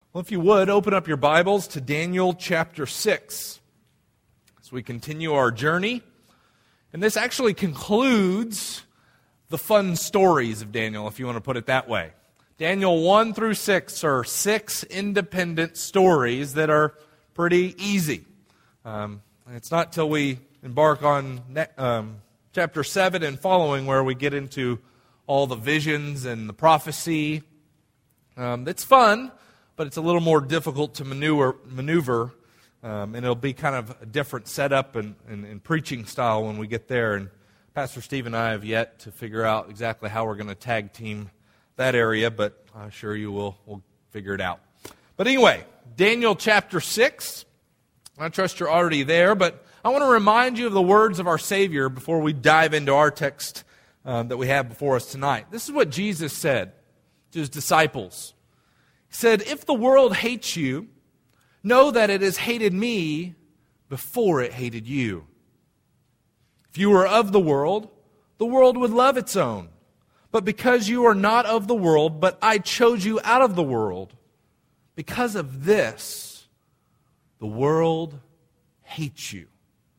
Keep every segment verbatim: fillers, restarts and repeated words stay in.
Well, if you would, open up your Bibles to Daniel chapter six as we continue our journey. And this actually concludes the fun stories of Daniel, if you want to put it that way. Daniel one through six are six independent stories that are pretty easy. Um, it's not till we embark on ne- um, chapter seven and following where we get into all the visions and the prophecy. Um, it's fun, but it's a little more difficult to maneuver, maneuver um, and it'll be kind of a different setup and, and, and preaching style when we get there. And Pastor Steve and I have yet to figure out exactly how we're going to tag team that area, but I assure you we'll, we'll figure it out. But anyway, Daniel chapter six. I trust you're already there, but I want to remind you of the words of our Savior before we dive into our text um, that we have before us tonight. This is what Jesus said to His disciples. He said, "If the world hates you, know that it has hated me before it hated you. If you were of the world, the world would love its own. But because you are not of the world, but I chose you out of the world, because of this, the world hates you."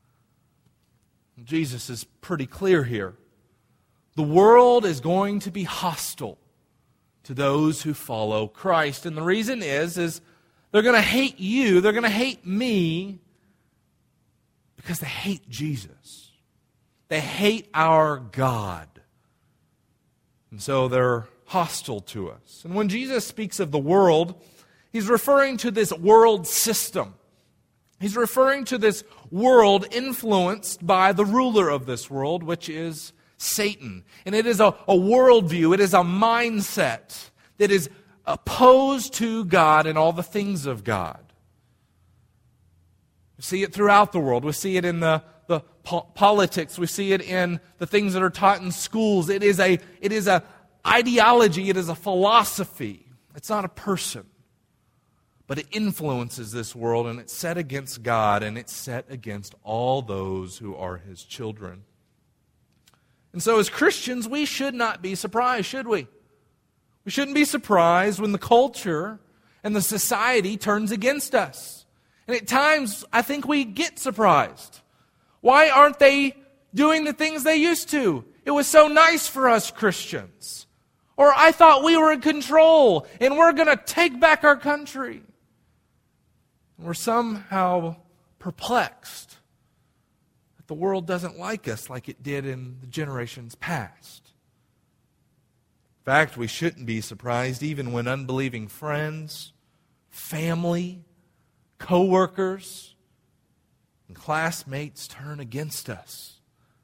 Jesus is pretty clear here. The world is going to be hostile to those who follow Christ. And the reason is, is they're going to hate you, they're going to hate me, because they hate Jesus. They hate our God. And so they're hostile to us. And when Jesus speaks of the world, He's referring to this world system. He's referring to this world influenced by the ruler of this world, which is Satan. And it is a, a worldview, it is a mindset that is opposed to God and all the things of God. We see it throughout the world. We see it in the, the po- politics. We see it in the things that are taught in schools. It is a it is a ideology. It is a philosophy. It's not a person. But it influences this world, and it's set against God, and it's set against all those who are His children. And so as Christians, we should not be surprised, should we? We shouldn't be surprised when the culture and the society turns against us. And at times, I think we get surprised. Why aren't they doing the things they used to? It was so nice for us Christians. Or I thought we were in control, and we're going to take back our country. And we're somehow perplexed that the world doesn't like us like it did in the generations past. In fact, we shouldn't be surprised even when unbelieving friends, family, co-workers, and classmates turn against us.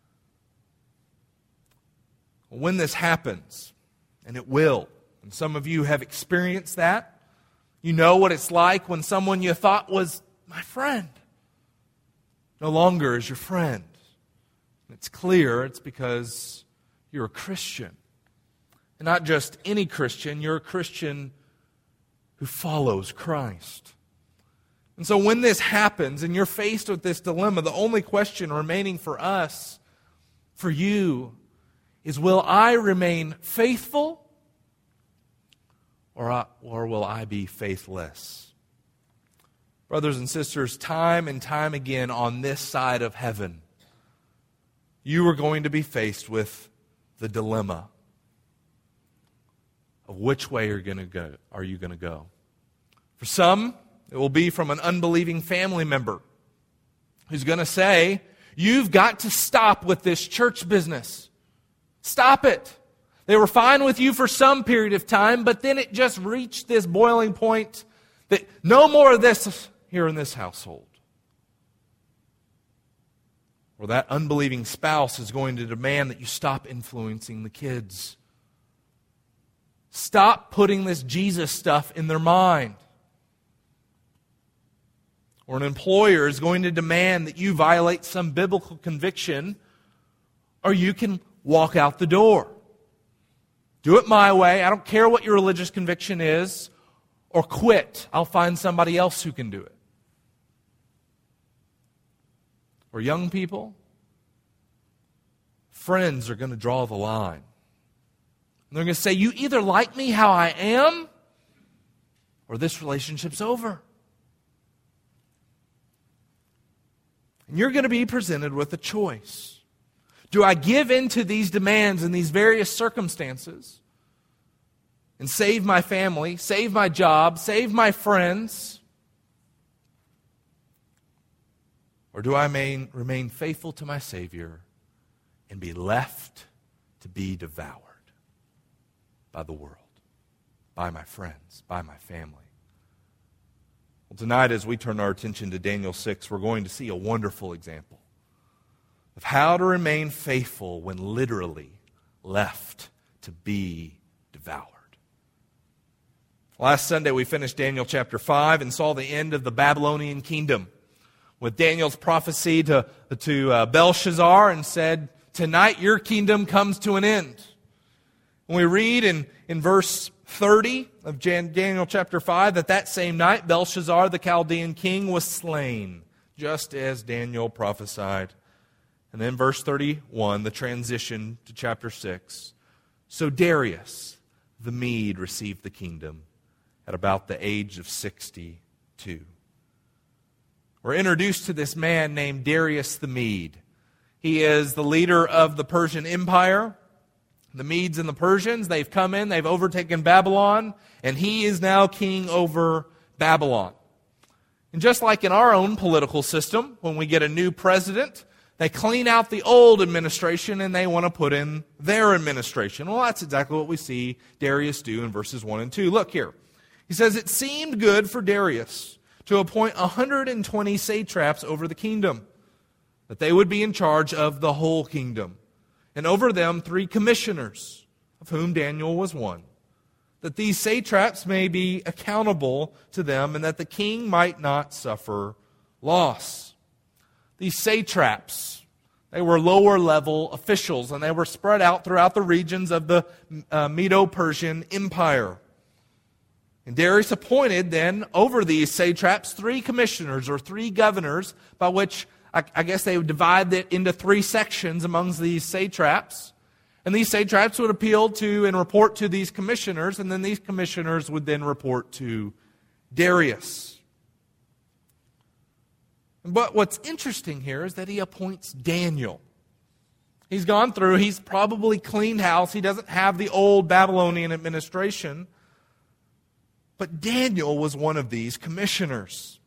When this happens, and it will, and some of you have experienced that, you know what it's like when someone you thought was my friend no longer is your friend. It's clear it's because you're a Christian. And not just any Christian, you're a Christian who follows Christ. And so when this happens and you're faced with this dilemma, the only question remaining for us, for you, is will I remain faithful or, I, or will I be faithless? Brothers and sisters, time and time again on this side of heaven, you are going to be faced with the dilemma of which way you're going to go, are you going to go. For some, it will be from an unbelieving family member who's going to say, "You've got to stop with this church business. Stop it. They were fine with you for some period of time, but then it just reached this boiling point that no more of this here in this household." Or that unbelieving spouse is going to demand that you stop influencing the kids. Stop putting this Jesus stuff in their mind. Or an employer is going to demand that you violate some biblical conviction, or you can walk out the door. Do it my way. I don't care what your religious conviction is. Or quit. I'll find somebody else who can do it. Or young people, friends are going to draw the line. And they're going to say, "You either like me how I am, or this relationship's over. And you're going to be presented with a choice. Do I give in to these demands in these various circumstances and save my family, save my job, save my friends? Or do I remain, remain faithful to my Savior and be left to be devoured by the world, by my friends, by my family? Well, tonight, as we turn our attention to Daniel six, we're going to see a wonderful example of how to remain faithful when literally left to be devoured. Last Sunday, we finished Daniel chapter five and saw the end of the Babylonian kingdom with Daniel's prophecy to, to uh, Belshazzar and said, tonight your kingdom comes to an end. And we read in, in verse thirty of Daniel chapter five that that same night Belshazzar, the Chaldean king, was slain, just as Daniel prophesied. And then verse thirty-one, the transition to chapter six. So Darius the Mede received the kingdom at about the age of sixty-two. We're introduced to this man named Darius the Mede. He is the leader of the Persian Empire. The Medes and the Persians, they've come in, they've overtaken Babylon, and he is now king over Babylon. And just like in our own political system, when we get a new president, they clean out the old administration and they want to put in their administration. Well, that's exactly what we see Darius do in verses one and two. Look here. He says, it seemed good for Darius to appoint one hundred twenty satraps over the kingdom, that they would be in charge of the whole kingdom. And over them three commissioners, of whom Daniel was one, that these satraps may be accountable to them and that the king might not suffer loss. These satraps, they were lower-level officials, and they were spread out throughout the regions of the uh, Medo-Persian Empire. And Darius appointed then over these satraps three commissioners or three governors, by which I, I guess they would divide it into three sections amongst these satraps. And these satraps would appeal to and report to these commissioners, and then these commissioners would then report to Darius. But what's interesting here is that he appoints Daniel. He's gone through, he's probably cleaned house, he doesn't have the old Babylonian administration. But Daniel was one of these commissioners.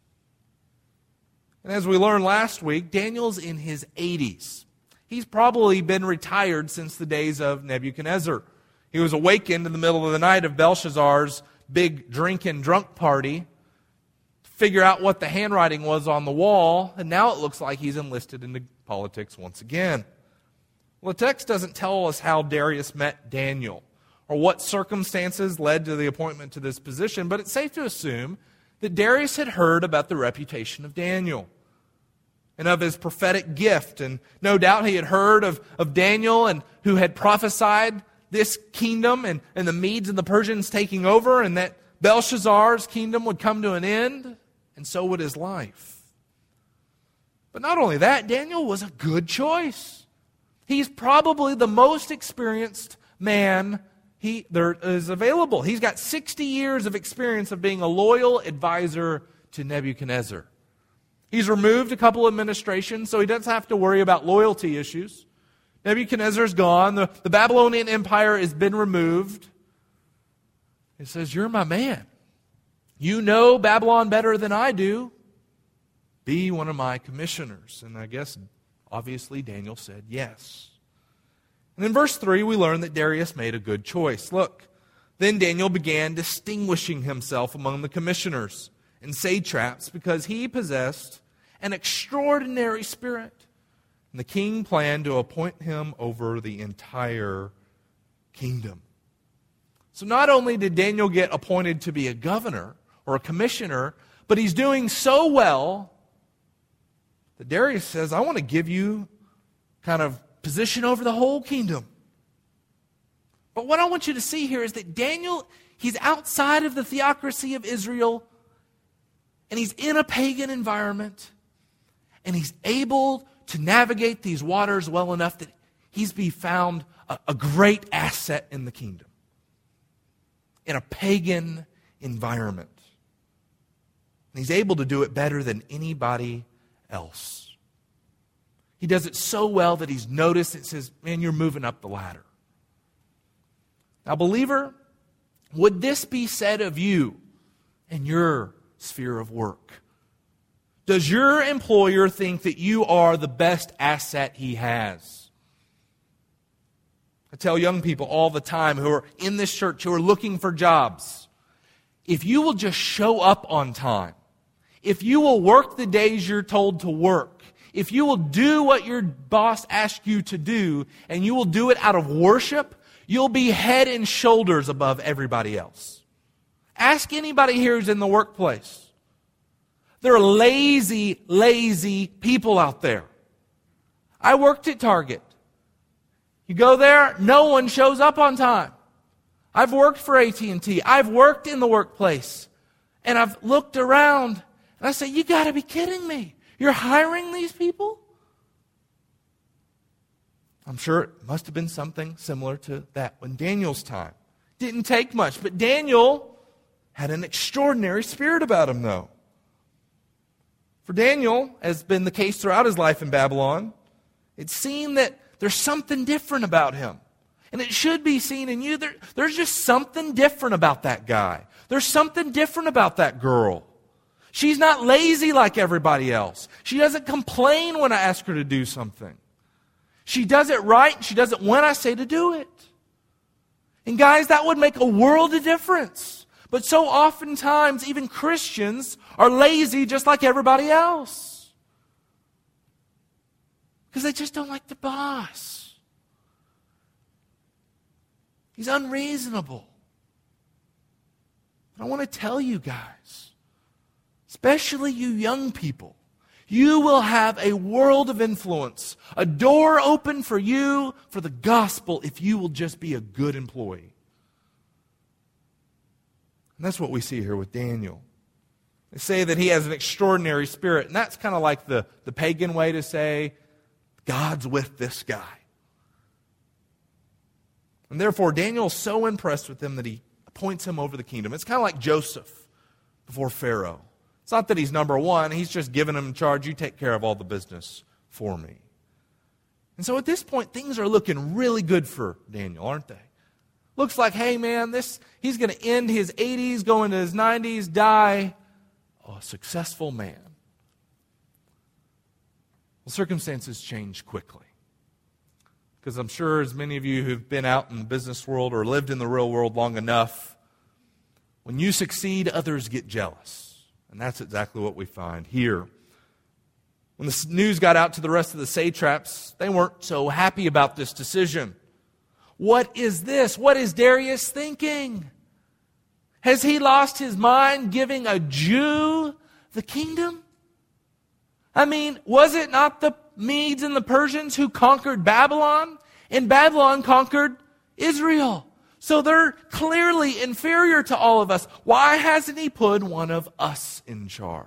And as we learned last week, Daniel's in his eighties. He's probably been retired since the days of Nebuchadnezzar. He was awakened in the middle of the night of Belshazzar's big drink and drunk party to figure out what the handwriting was on the wall, and now it looks like he's enlisted into politics once again. Well, the text doesn't tell us how Darius met Daniel or what circumstances led to the appointment to this position, but it's safe to assume that Darius had heard about the reputation of Daniel and of his prophetic gift. And no doubt he had heard of, of Daniel and who had prophesied this kingdom and, and the Medes and the Persians taking over, and that Belshazzar's kingdom would come to an end, and so would his life. But not only that, Daniel was a good choice. He's probably the most experienced man He, there is available. He's got sixty years of experience of being a loyal advisor to Nebuchadnezzar. He's removed a couple administrations, so he doesn't have to worry about loyalty issues. Nebuchadnezzar's gone. The, the Babylonian Empire has been removed. He says, you're my man. You know Babylon better than I do. Be one of my commissioners. And I guess, obviously, Daniel said yes. And in verse three, we learn that Darius made a good choice. Look, then Daniel began distinguishing himself among the commissioners and satraps because he possessed an extraordinary spirit. And the king planned to appoint him over the entire kingdom. So not only did Daniel get appointed to be a governor or a commissioner, but he's doing so well that Darius says, I want to give you kind of position over the whole kingdom. But what I want you to see here is that Daniel, he's outside of the theocracy of Israel, and he's in a pagan environment, and he's able to navigate these waters well enough that he's be found a, a great asset in the kingdom. In a pagan environment. And he's able to do it better than anybody else. He does it so well that he's noticed. It says, man, you're moving up the ladder. Now, believer, would this be said of you in your sphere of work? Does your employer think that you are the best asset he has? I tell young people all the time who are in this church, who are looking for jobs, if you will just show up on time, if you will work the days you're told to work, if you will do what your boss asks you to do, and you will do it out of worship, you'll be head and shoulders above everybody else. Ask anybody here who's in the workplace. There are lazy, lazy people out there. I worked at Target. You go there, no one shows up on time. I've worked for A T and T. I've worked in the workplace. And I've looked around and I say, you got to be kidding me. You're hiring these people? I'm sure it must have been something similar to that when Daniel's time. Didn't take much, but Daniel had an extraordinary spirit about him, though. For Daniel, as has been the case throughout his life in Babylon, it seemed that there's something different about him. And it should be seen in you. There, there's just something different about that guy. There's something different about that girl. She's not lazy like everybody else. She doesn't complain when I ask her to do something. She does it right, and she does it when I say to do it. And guys, that would make a world of difference. But so oftentimes, even Christians are lazy just like everybody else. Because they just don't like the boss. He's unreasonable. But I want to tell you guys, especially you young people, you will have a world of influence, a door open for you for the gospel if you will just be a good employee. And that's what we see here with Daniel. They say that he has an extraordinary spirit, and that's kind of like the, the pagan way to say, God's with this guy. And therefore, Daniel's so impressed with him that he appoints him over the kingdom. It's kind of like Joseph before Pharaoh. It's not that he's number one. He's just given him in charge. You take care of all the business for me. And so at this point, things are looking really good for Daniel, aren't they? Looks like, hey man, this he's going to end his eighties, go into his nineties, die a successful man. Well, circumstances change quickly. Because I'm sure as many of you who've been out in the business world or lived in the real world long enough, when you succeed, others get jealous. And that's exactly what we find here. When the news got out to the rest of the satraps, they weren't so happy about this decision. What is this? What is Darius thinking? Has he lost his mind giving a Jew the kingdom? I mean, was it not the Medes and the Persians who conquered Babylon? And Babylon conquered Israel. So they're clearly inferior to all of us. Why hasn't he put one of us in charge?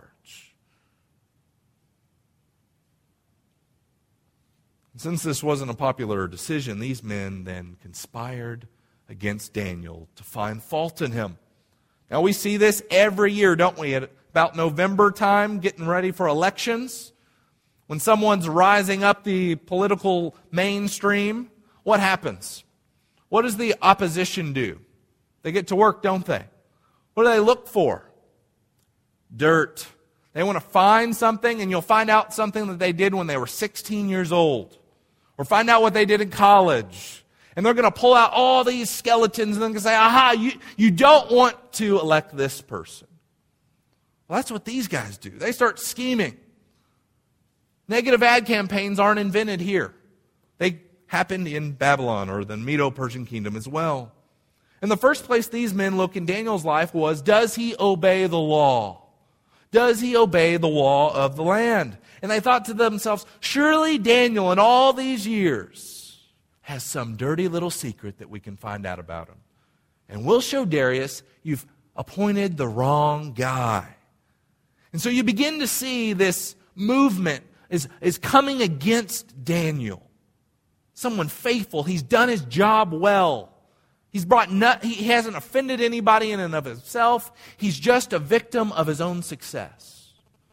Since this wasn't a popular decision, these men then conspired against Daniel to find fault in him. Now we see this every year, don't we? At about November time, getting ready for elections. When someone's rising up the political mainstream, what happens? What does the opposition do? They get to work, don't they? What do they look for? Dirt. They want to find something, and you'll find out something that they did when they were sixteen years old. Or find out what they did in college. And they're going to pull out all these skeletons and then say, aha, you, you don't want to elect this person. Well, that's what these guys do. They start scheming. Negative ad campaigns aren't invented here. They happened in Babylon or the Medo-Persian kingdom as well. In the first place these men look in Daniel's life was, does he obey the law? Does he obey the law of the land? And they thought to themselves, surely Daniel in all these years has some dirty little secret that we can find out about him. And we'll show Darius, you've appointed the wrong guy. And so you begin to see this movement is, is coming against Daniel. Someone faithful. He's done his job well. He's brought no, he hasn't offended anybody in and of himself. He's just a victim of his own success.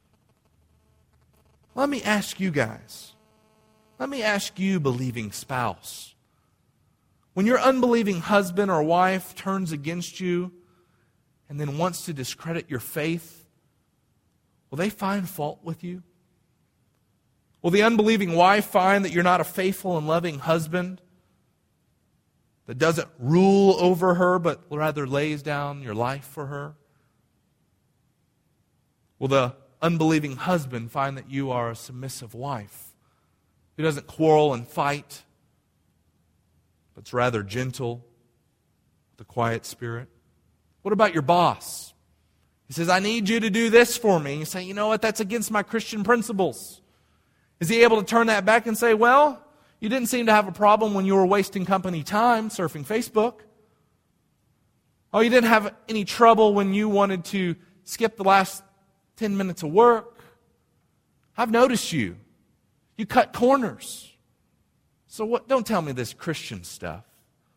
Let me ask you guys. Let me ask you, believing spouse. When your unbelieving husband or wife turns against you and then wants to discredit your faith, will they find fault with you? Will the unbelieving wife find that you're not a faithful and loving husband that doesn't rule over her but rather lays down your life for her? Will the unbelieving husband find that you are a submissive wife who doesn't quarrel and fight, but's rather gentle, with a quiet spirit? What about your boss? He says, I need you to do this for me. You say, you know what, that's against my Christian principles. Is he able to turn that back and say, well, you didn't seem to have a problem when you were wasting company time surfing Facebook. Oh, you didn't have any trouble when you wanted to skip the last ten minutes of work. I've noticed you. You cut corners. So what? Don't tell me this Christian stuff.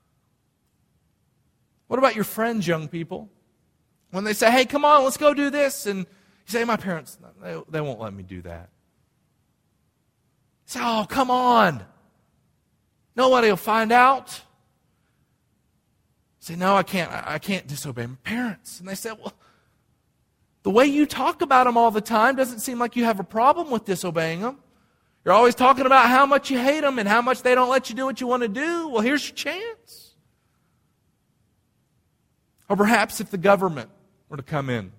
What about your friends, young people? When they say, hey, come on, let's go do this. And you say, my parents, they, they won't let me do that. Say, oh, come on. Nobody will find out. Say, no, I can't. I can't disobey my parents. And they say, well, the way you talk about them all the time doesn't seem like you have a problem with disobeying them. You're always talking about how much you hate them and how much they don't let you do what you want to do. Well, here's your chance. Or perhaps if the government were to come in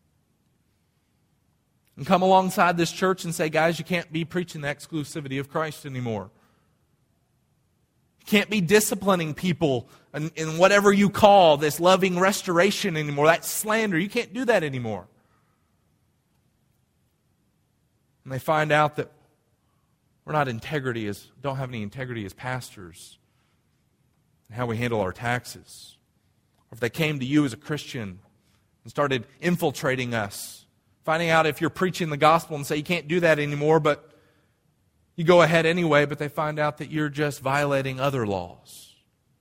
and come alongside this church and say, guys, you can't be preaching the exclusivity of Christ anymore. You can't be disciplining people in, in whatever you call this loving restoration anymore. That's slander. You can't do that anymore. And they find out that we're not integrity as don't have any integrity as pastors in how we handle our taxes. Or if they came to you as a Christian and started infiltrating us, finding out if you're preaching the gospel and say you can't do that anymore, but you go ahead anyway, but they find out that you're just violating other laws.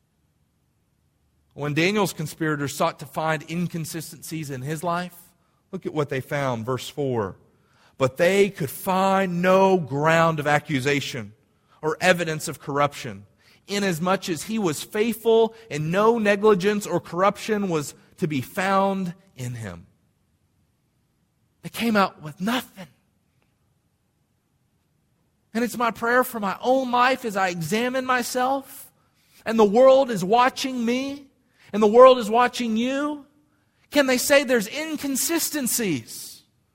When Daniel's conspirators sought to find inconsistencies in his life, look at what they found, verse four. But they could find no ground of accusation or evidence of corruption, inasmuch as he was faithful and no negligence or corruption was to be found in him. They came out with nothing. And it's my prayer for my own life as I examine myself, and the world is watching me, and the world is watching you. Can they say there's inconsistencies?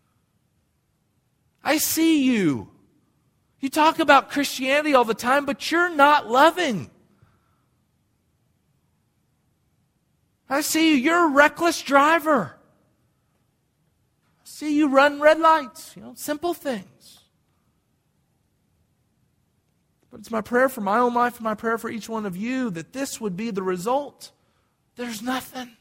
I see you. You talk about Christianity all the time, but you're not loving. I see you. You're a reckless driver. I see you run red lights. You know, simple things. But it's my prayer for my own life and my prayer for each one of you that this would be the result. There's nothing.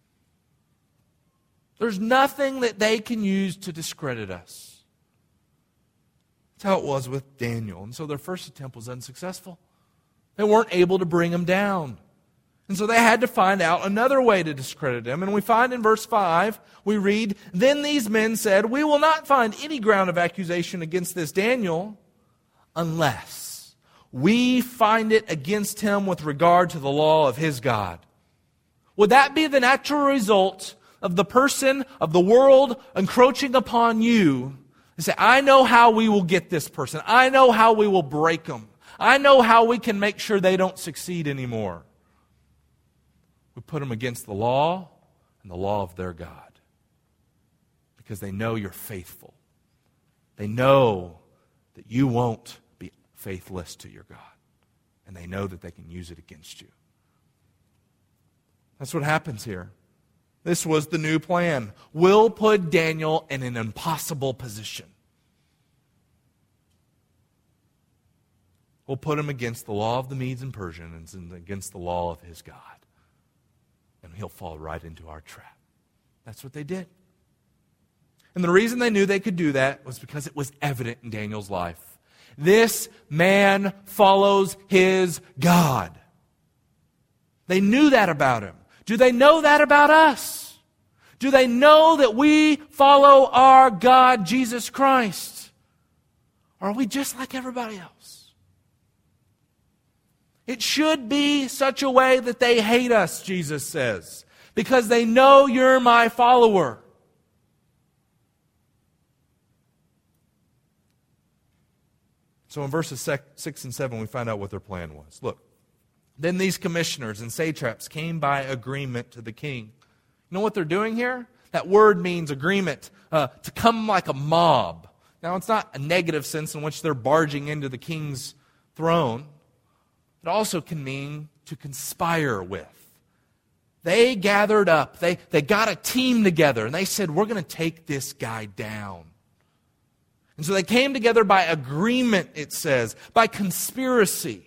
There's nothing that they can use to discredit us. That's how it was with Daniel. And so their first attempt was unsuccessful. They weren't able to bring him down. And so they had to find out another way to discredit him. And we find in verse five, we read, Then these men said, We will not find any ground of accusation against this Daniel unless we find it against him with regard to the law of his God. Would that be the natural result of the person of the world encroaching upon you? And say, I know how we will get this person. I know how we will break them. I know how we can make sure they don't succeed anymore. We put them against the law and the law of their God. Because they know you're faithful. They know that you won't be faithless to your God. And they know that they can use it against you. That's what happens here. This was the new plan. We'll put Daniel in an impossible position. We'll put him against the law of the Medes and Persians and against the law of his God. And he'll fall right into our trap. That's what they did. And the reason they knew they could do that was because it was evident in Daniel's life. This man follows his God. They knew that about him. Do they know that about us? Do they know that we follow our God, Jesus Christ? Or are we just like everybody else? It should be such a way that they hate us, Jesus says, because they know you're my follower. So in verses six and seven, we find out what their plan was. Look, then these commissioners and satraps came by agreement to the king. You know what they're doing here? That word means agreement, uh, to come like a mob. Now, it's not a negative sense in which they're barging into the king's throne. It also can mean to conspire with. They gathered up. They, they got a team together, and they said, we're going to take this guy down. And so they came together by agreement, it says, by conspiracy,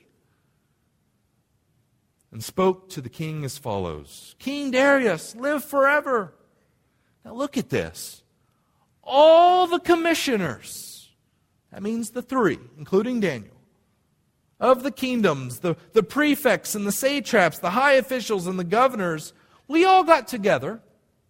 and spoke to the king as follows. King Darius, live forever. Now look at this. All the commissioners, that means the three, including Daniel, of the kingdoms, the, the prefects and the satraps, the high officials and the governors, we all got together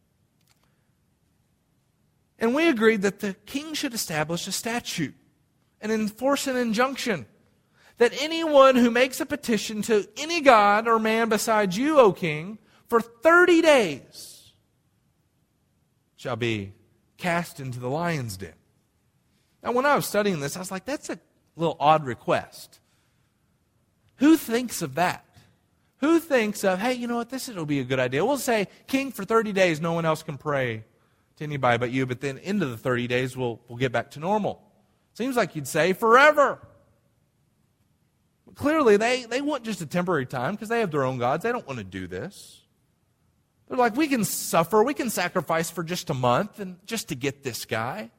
and we agreed that the king should establish a statute and enforce an injunction that anyone who makes a petition to any god or man besides you, O king, for thirty days shall be cast into the lion's den. Now, when I was studying this, I was like, that's a little odd request. Who thinks of that? Who thinks of, hey, you know what, this will be a good idea. We'll say, king, for thirty days, no one else can pray to anybody but you, but then into the thirty days, we'll, we'll get back to normal. Seems like you'd say, forever. But clearly, they, they want just a temporary time because they have their own gods. They don't want to do this. They're like, we can suffer, we can sacrifice for just a month and just to get this guy.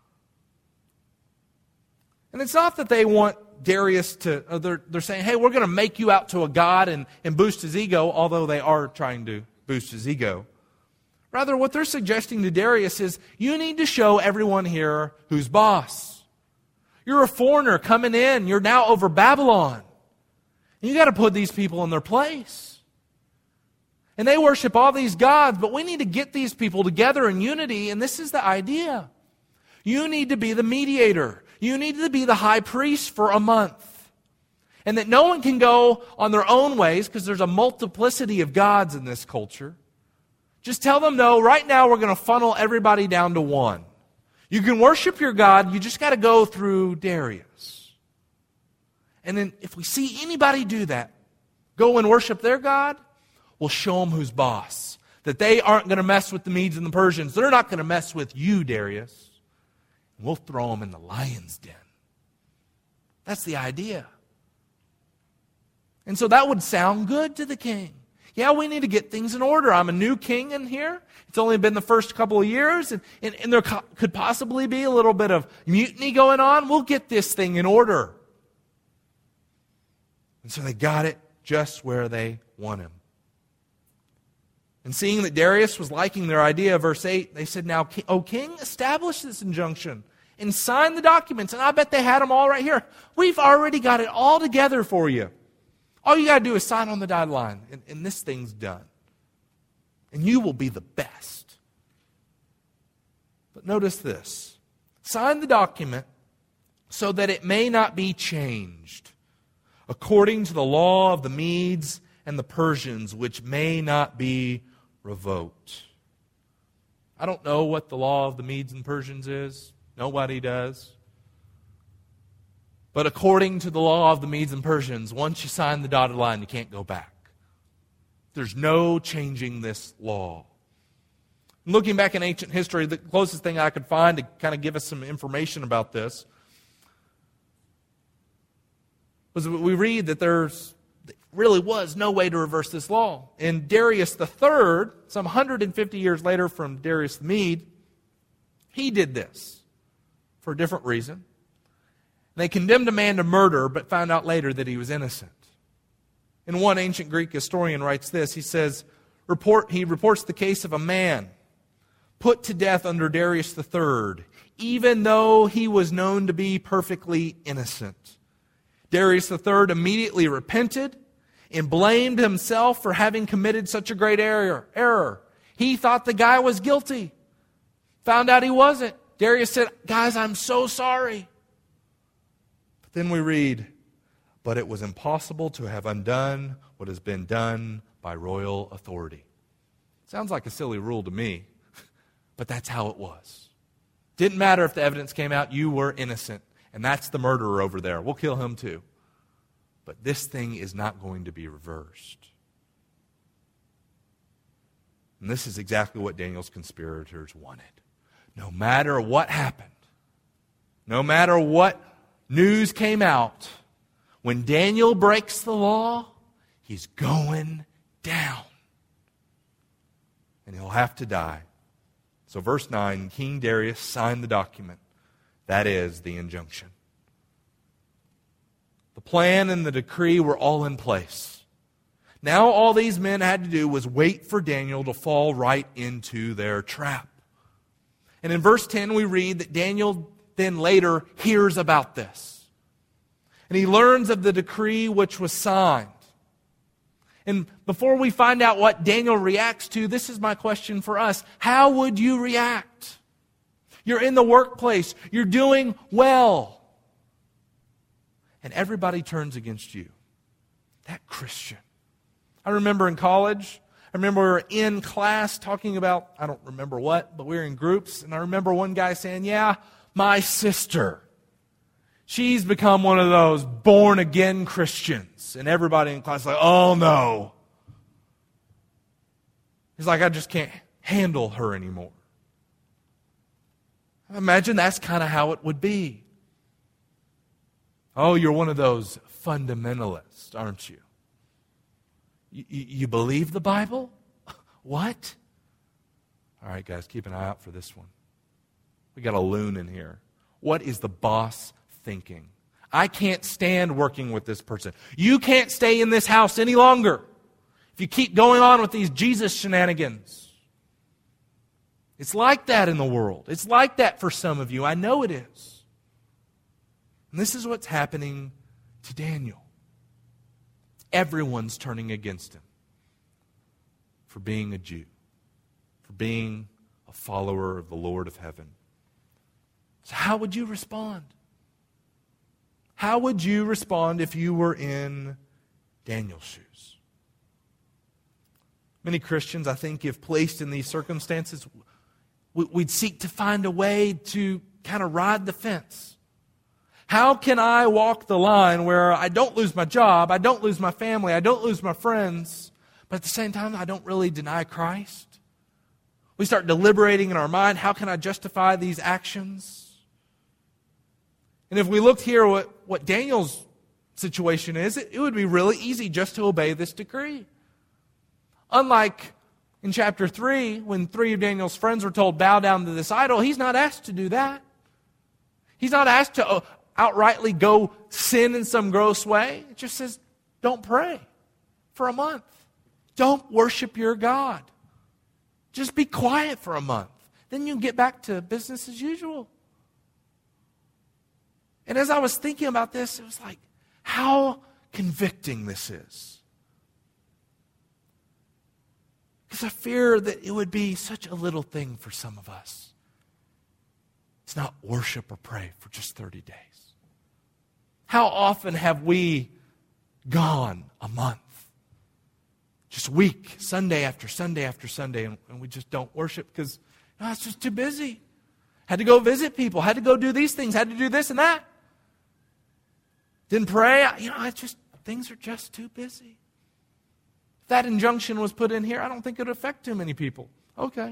And it's not that they want Darius to, uh, they're, they're saying, hey, we're going to make you out to a god and, and boost his ego, although they are trying to boost his ego. Rather, what they're suggesting to Darius is, you need to show everyone here who's boss. You're a foreigner coming in. You're now over Babylon. And you got to put these people in their place. And they worship all these gods, but we need to get these people together in unity, and this is the idea. You need to be the mediator. You need to be the high priest for a month. And that no one can go on their own ways because there's a multiplicity of gods in this culture. Just tell them, no, right now we're going to funnel everybody down to one. You can worship your God, you just got to go through Darius. And then if we see anybody do that, go and worship their God, we'll show them who's boss. That they aren't going to mess with the Medes and the Persians. They're not going to mess with you, Darius. And we'll throw them in the lion's den. That's the idea. And so that would sound good to the king. Yeah, we need to get things in order. I'm a new king in here. It's only been the first couple of years, and, and, and there co- could possibly be a little bit of mutiny going on. We'll get this thing in order. And so they got it just where they want him. And seeing that Darius was liking their idea, verse eight, they said, now, O king, establish this injunction and sign the documents. And I bet they had them all right here. We've already got it all together for you. All you got to do is sign on the dotted line, and, and this thing's done. And you will be the best. But notice this. Sign the document so that it may not be changed, according to the law of the Medes and the Persians, which may not be revoked. I don't know what the law of the Medes and Persians is. Nobody does. But according to the law of the Medes and Persians, once you sign the dotted line, you can't go back. There's no changing this law. Looking back in ancient history, the closest thing I could find to kind of give us some information about this was that we read that there's really was no way to reverse this law. And Darius the Third, some one hundred fifty years later from Darius the Mede, he did this for a different reason. They condemned a man to murder, but found out later that he was innocent. And one ancient Greek historian writes this. He says, report, he reports the case of a man put to death under Darius the Third, even though he was known to be perfectly innocent. Darius the Third immediately repented and blamed himself for having committed such a great error. error. He thought the guy was guilty. Found out he wasn't. Darius said, guys, I'm so sorry. But then we read, but it was impossible to have undone what has been done by royal authority. Sounds like a silly rule to me, but that's how it was. Didn't matter if the evidence came out, you were innocent. And that's the murderer over there. We'll kill him too. But this thing is not going to be reversed. And this is exactly what Daniel's conspirators wanted. No matter what happened, no matter what news came out, when Daniel breaks the law, he's going down. And he'll have to die. So verse nine, King Darius signed the document. That is the injunction. The plan and the decree were all in place. Now all these men had to do was wait for Daniel to fall right into their trap. And in verse ten we read that Daniel then later hears about this. And he learns of the decree which was signed. And before we find out what Daniel reacts to, this is my question for us. How would you react? You're in the workplace. You're doing well. And everybody turns against you. That Christian. I remember in college, I remember we were in class talking about, I don't remember what, but we were in groups. And I remember one guy saying, yeah, my sister. She's become one of those born-again Christians. And everybody in class is like, oh no. He's like, I just can't handle her anymore. Imagine that's kind of how it would be. Oh, you're one of those fundamentalists, aren't you? You, you believe the Bible? What? All right, guys, keep an eye out for this one. We got a loon in here. What is the boss thinking? I can't stand working with this person. You can't stay in this house any longer if you keep going on with these Jesus shenanigans. It's like that in the world. It's like that for some of you. I know it is. And this is what's happening to Daniel. Everyone's turning against him for being a Jew, for being a follower of the Lord of heaven. So how would you respond? How would you respond if you were in Daniel's shoes? Many Christians, I think, if placed in these circumstances, we'd seek to find a way to kind of ride the fence. How can I walk the line where I don't lose my job, I don't lose my family, I don't lose my friends, but at the same time I don't really deny Christ? We start deliberating in our mind, how can I justify these actions? And if we looked here at what, what Daniel's situation is, it, it would be really easy just to obey this decree. Unlike in chapter three, when three of Daniel's friends were told, bow down to this idol, he's not asked to do that. He's not asked to uh, outrightly go sin in some gross way. It just says, don't pray for a month. Don't worship your God. Just be quiet for a month. Then you can get back to business as usual. And as I was thinking about this, it was like, how convicting this is. Because I fear that it would be such a little thing for some of us. It's not worship or pray for just thirty days. How often have we gone a month? Just week, Sunday after Sunday after Sunday, and, and we just don't worship because no, it's just too busy. Had to go visit people, had to go do these things, had to do this and that. Didn't pray. You know, it's just, things are just too busy. If that injunction was put in here, I don't think it would affect too many people. Okay.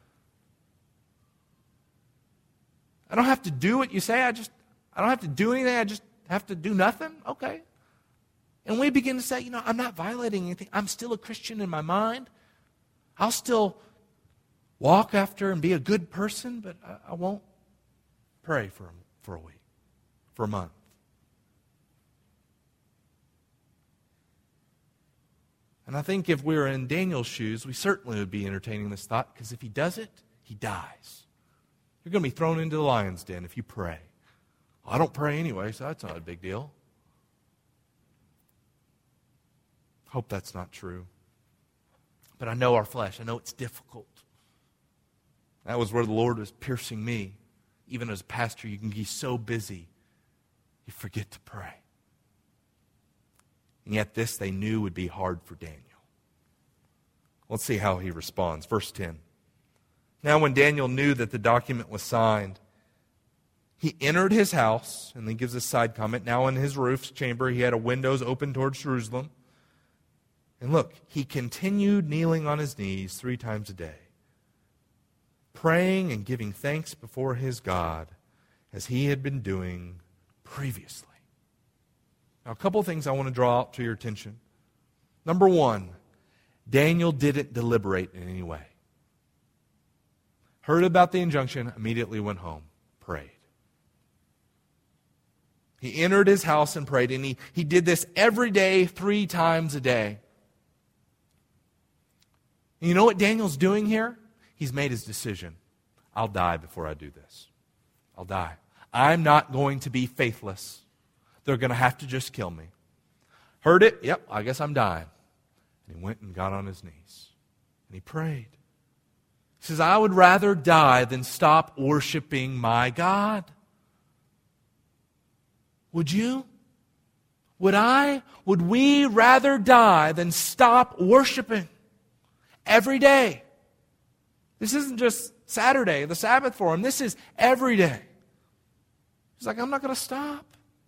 I don't have to do what you say. I just, I don't have to do anything. I just have to do nothing. Okay. And we begin to say, you know, I'm not violating anything. I'm still a Christian in my mind. I'll still walk after and be a good person, but I, I won't pray for, for a week, for a month. And I think if we were in Daniel's shoes, we certainly would be entertaining this thought, because if he does it, he dies. You're going to be thrown into the lion's den if you pray. Well, I don't pray anyway, so that's not a big deal. Hope that's not true. But I know our flesh. I know it's difficult. That was where the Lord was piercing me. Even as a pastor, you can be so busy, you forget to pray. And yet this they knew would be hard for Daniel. Let's see how he responds. Verse ten. Now when Daniel knew that the document was signed, he entered his house, and then gives a side comment. Now in his roof's chamber he had a windows open towards Jerusalem. And look, he continued kneeling on his knees three times a day, praying and giving thanks before his God as he had been doing previously. Now, a couple of things I want to draw out to your attention. Number one, Daniel didn't deliberate in any way. Heard about the injunction, immediately went home, prayed. He entered his house and prayed, and he, he did this every day, three times a day. And you know what Daniel's doing here? He's made his decision. I'll die before I do this. I'll die. I'm not going to be faithless. They're going to have to just kill me. Heard it? Yep, I guess I'm dying. And he went and got on his knees. And he prayed. He says, I would rather die than stop worshiping my God. Would you? Would I? Would we rather die than stop worshiping every day? This isn't just Saturday, the Sabbath for him. This is every day. He's like, I'm not going to stop.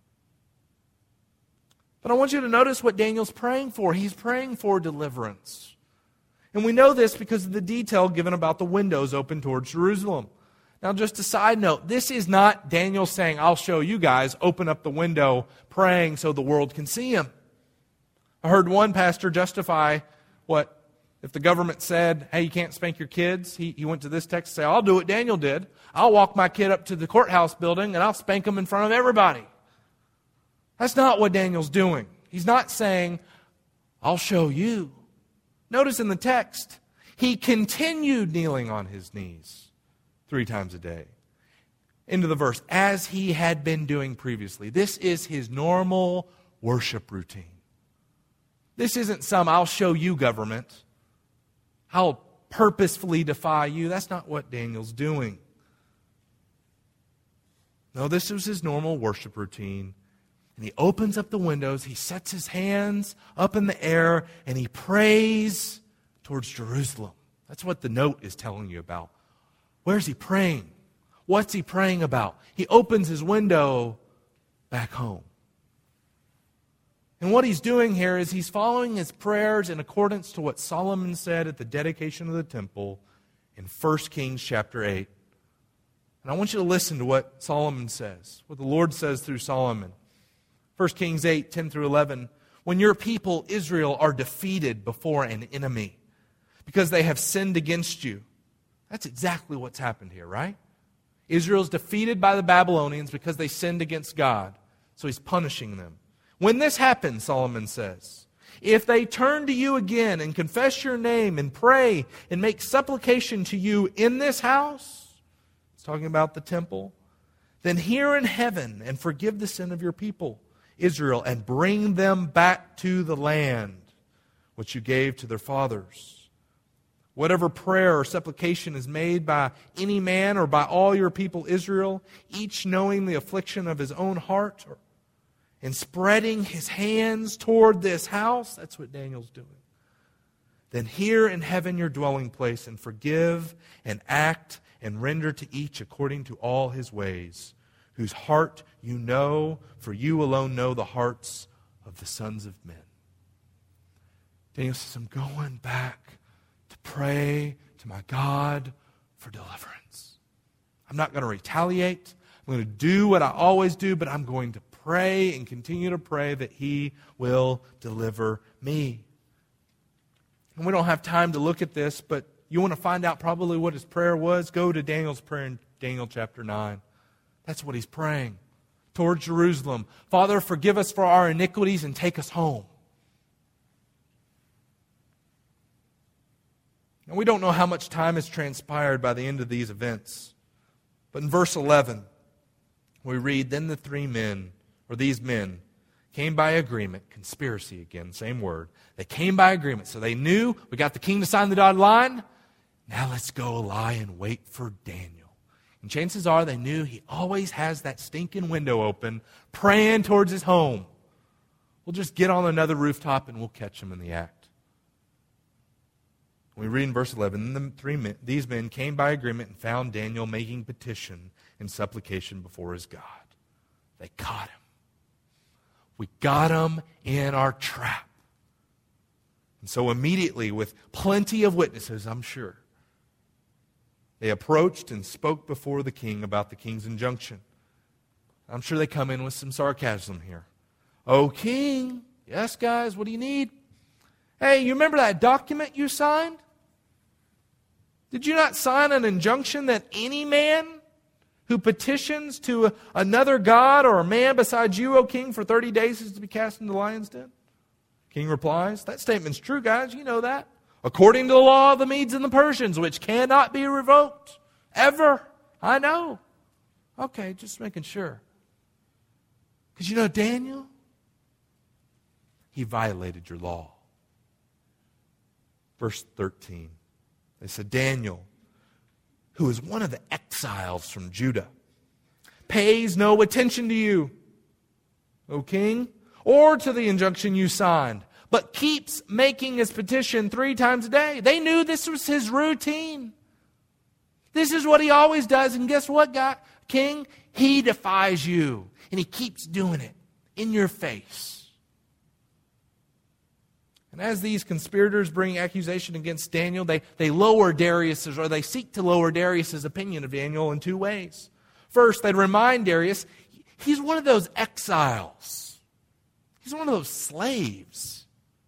But I want you to notice what Daniel's praying for. He's praying for deliverance. And we know this because of the detail given about the windows open towards Jerusalem. Now, just a side note, this is not Daniel saying, I'll show you guys, open up the window, praying so the world can see him. I heard one pastor justify what, if the government said, hey, you can't spank your kids, he, he went to this text and say, I'll do what Daniel did. I'll walk my kid up to the courthouse building and I'll spank him in front of everybody. That's not what Daniel's doing. He's not saying, I'll show you. Notice in the text, he continued kneeling on his knees three times a day. Into the verse, as he had been doing previously. This is his normal worship routine. This isn't some, I'll show you government. I'll purposefully defy you. That's not what Daniel's doing. No, this was his normal worship routine. And he opens up the windows, he sets his hands up in the air, and he prays towards Jerusalem. That's what the note is telling you about. Where's he praying? What's he praying about? He opens his window back home. And what he's doing here is he's following his prayers in accordance to what Solomon said at the dedication of the temple in First Kings chapter eight. And I want you to listen to what Solomon says, what the Lord says through Solomon. First Kings eight, ten through eleven. When your people Israel are defeated before an enemy because they have sinned against you. That's exactly what's happened here, right? Israel's defeated by the Babylonians because they sinned against God. So he's punishing them. When this happens, Solomon says, if they turn to you again and confess your name and pray and make supplication to you in this house, it's talking about the temple, then hear in heaven and forgive the sin of your people, Israel, and bring them back to the land which you gave to their fathers. Whatever prayer or supplication is made by any man or by all your people Israel, each knowing the affliction of his own heart and spreading his hands toward this house, that's what Daniel's doing. Then hear in heaven your dwelling place and forgive and act and render to each according to all his ways, whose heart you know, for you alone know the hearts of the sons of men. Daniel says, I'm going back to pray to my God for deliverance. I'm not going to retaliate. I'm going to do what I always do, but I'm going to pray and continue to pray that He will deliver me. And we don't have time to look at this, but you want to find out probably what his prayer was? Go to Daniel's prayer in Daniel chapter nine. That's what he's praying. Toward Jerusalem. Father, forgive us for our iniquities and take us home. And we don't know how much time has transpired by the end of these events. But in verse eleven, we read, Then the three men, or these men, came by agreement, conspiracy again, same word. They came by agreement. So they knew we got the king to sign the dotted line. Now let's go lie in wait for Daniel. And chances are they knew he always has that stinking window open, praying towards his home. We'll just get on another rooftop and we'll catch him in the act. We read in verse eleven, the three men, these men came by agreement and found Daniel making petition and supplication before his God. They caught him. We got him in our trap. And so immediately, with plenty of witnesses, I'm sure, they approached and spoke before the king about the king's injunction. I'm sure they come in with some sarcasm here. "O king, yes, guys, what do you need? Hey, you remember that document you signed? Did you not sign an injunction that any man who petitions to a, another god or a man besides you, O king, for thirty days is to be cast into the lion's den?" King replies, "That statement's true, guys. You know that. According to the law of the Medes and the Persians, which cannot be revoked. Ever. I know." Okay, just making sure. Because you know Daniel? He violated your law. Verse thirteen. They said, "Daniel, who is one of the exiles from Judah, pays no attention to you, O king, or to the injunction you signed, but keeps making his petition three times a day." They knew this was his routine. This is what he always does. And guess what, God, king? He defies you. And he keeps doing it in your face. And as these conspirators bring accusation against Daniel, they, they lower Darius's, or they seek to lower Darius's opinion of Daniel in two ways. First, they remind Darius, he's one of those exiles. He's one of those slaves.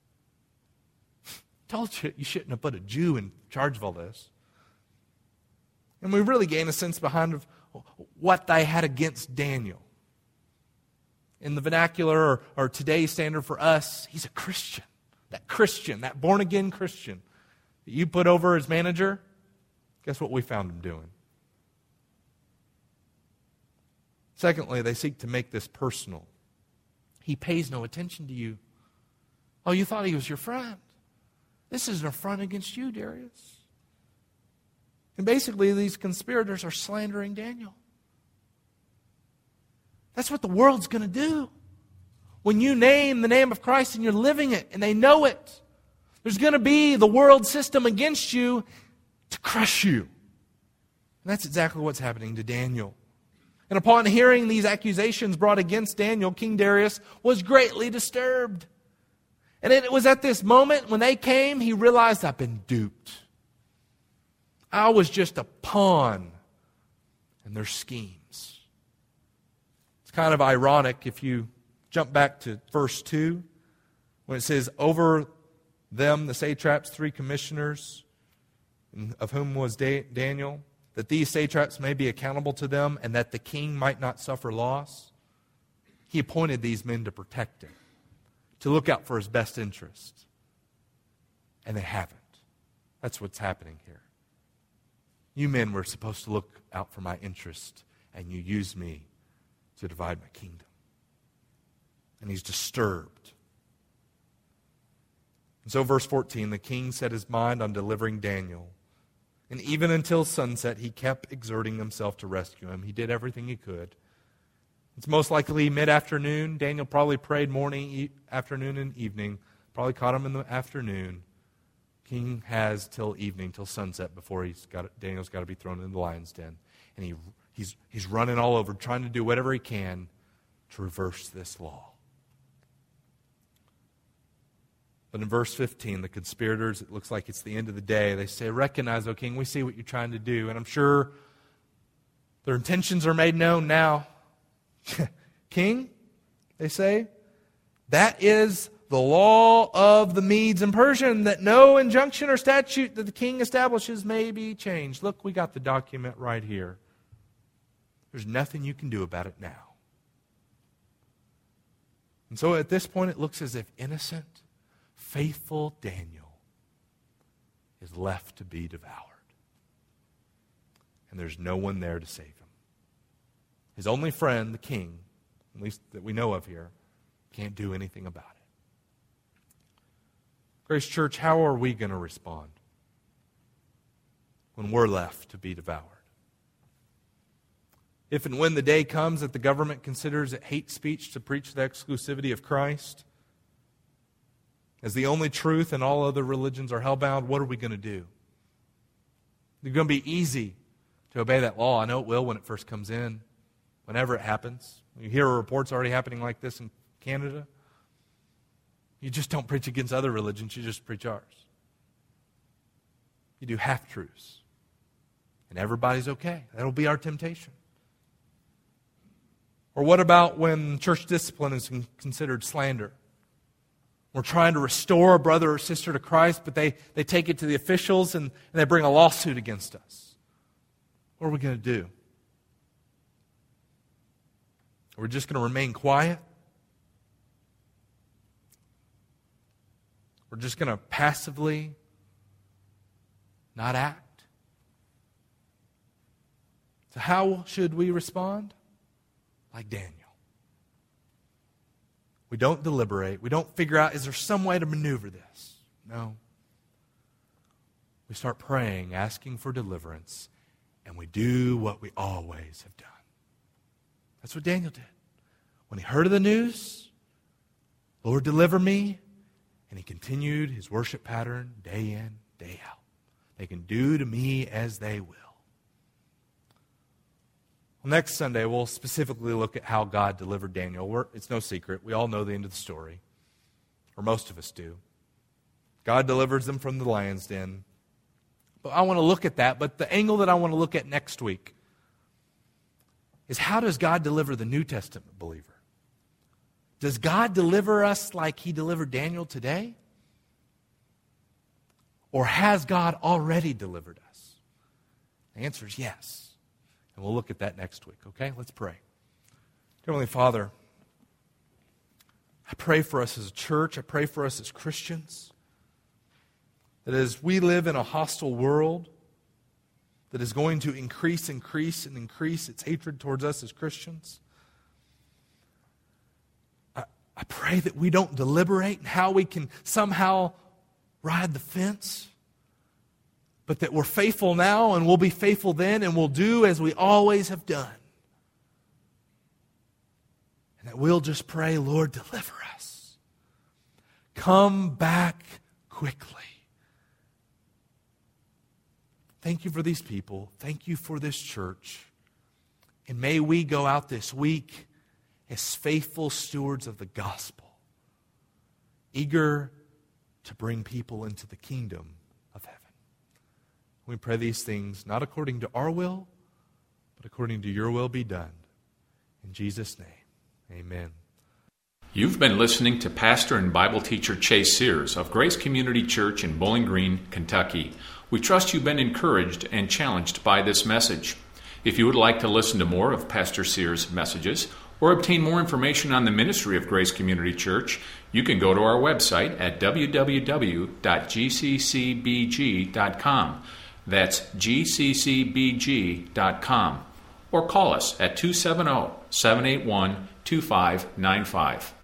Told you you shouldn't have put a Jew in charge of all this. And we really gain a sense behind what they had against Daniel. In the vernacular or, or today's standard for us, he's a Christian. That Christian, that born-again Christian that you put over as manager, guess what we found him doing? Secondly, they seek to make this personal. He pays no attention to you. Oh, you thought he was your friend. This is an affront against you, Darius. And basically, these conspirators are slandering Daniel. That's what the world's going to do. When you name the name of Christ and you're living it, and they know it, there's going to be the world system against you to crush you. And that's exactly what's happening to Daniel. And upon hearing these accusations brought against Daniel, King Darius was greatly disturbed. And it was at this moment when they came, he realized, I've been duped. I was just a pawn in their schemes. It's kind of ironic if you jump back to verse two, when it says, "Over them, the satraps, three commissioners, of whom was da- Daniel, that these satraps may be accountable to them, and that the king might not suffer loss." He appointed these men to protect him, to look out for his best interest. And they haven't. That's what's happening here. You men were supposed to look out for my interest, and you used me to divide my kingdom. And he's disturbed. And so verse fourteen, the king set his mind on delivering Daniel. And even until sunset, he kept exerting himself to rescue him. He did everything he could. It's most likely mid-afternoon. Daniel probably prayed morning, e- afternoon, and evening. Probably caught him in the afternoon. King has till evening, till sunset, before he's got Daniel's got to be thrown in the lion's den. And he he's he's running all over, trying to do whatever he can to reverse this law. But in verse fifteen, the conspirators, it looks like it's the end of the day. They say, "Recognize, O king, we see what you're trying to do." And I'm sure their intentions are made known now. "King," they say, "that is the law of the Medes and Persians, that no injunction or statute that the king establishes may be changed." Look, we got the document right here. There's nothing you can do about it now. And so at this point, it looks as if innocent, faithful Daniel is left to be devoured. And there's no one there to save him. His only friend, the king, at least that we know of here, Can't do anything about it. Grace Church, how are we going to respond when we're left to be devoured? If and when the day comes that the government considers it hate speech to preach the exclusivity of Christ as the only truth and all other religions are hellbound, what are we going to do? It's going to be easy to obey that law. I know it will when it first comes in, whenever it happens. You hear reports already happening like this in Canada. You just don't preach against other religions, you just preach ours. You do half-truths. And everybody's okay. That'll be our temptation. Or what about when church discipline is considered slander? We're trying to restore a brother or sister to Christ, but they, they take it to the officials and, and they bring a lawsuit against us. What are we going to do? Are we just going to remain quiet? We're just going to passively not act? So how should we respond? Like Daniel. We don't deliberate. We don't figure out, is there some way to maneuver this? No. We start praying, asking for deliverance, and we do what we always have done. That's what Daniel did. When he heard of the news, Lord, deliver me, and he continued his worship pattern day in, day out. They can do to me as they will. Well, next Sunday, we'll specifically look at how God delivered Daniel. We're, it's no secret. We all know the end of the story, or most of us do. God delivers them from the lion's den. But I want to look at that, but the angle that I want to look at next week is how does God deliver the New Testament believer? Does God deliver us like he delivered Daniel today? Or has God already delivered us? The answer is yes. And we'll look at that next week, okay? Let's pray. Heavenly Father, I pray for us as a church. I pray for us as Christians. That as we live in a hostile world that is going to increase, increase, and increase its hatred towards us as Christians, I, I pray that we don't deliberate in how we can somehow ride the fence, but that we're faithful now and we'll be faithful then and we'll do as we always have done. And that we'll just pray, Lord, deliver us. Come back quickly. Thank you for these people. Thank you for this church. And may we go out this week as faithful stewards of the gospel, eager to bring people into the kingdom of heaven. We pray these things not according to our will, but according to your will be done. In Jesus' name, amen. You've been listening to Pastor and Bible teacher Chase Sears of Grace Community Church in Bowling Green, Kentucky. We trust you've been encouraged and challenged by this message. If you would like to listen to more of Pastor Sears' messages or obtain more information on the ministry of Grace Community Church, you can go to our website at w w w dot g c c b g dot com. That's g c c b g dot com. Or call us at two seven zero, seven eight one, two five nine five.